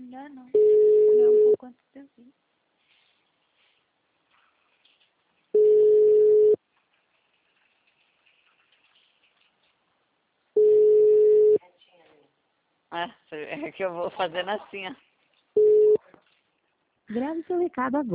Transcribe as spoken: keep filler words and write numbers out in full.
Não dá não. Não, um pouco antes de eu vir. Ah, é que eu vou fazendo assim, ó. Grave seu recado agora.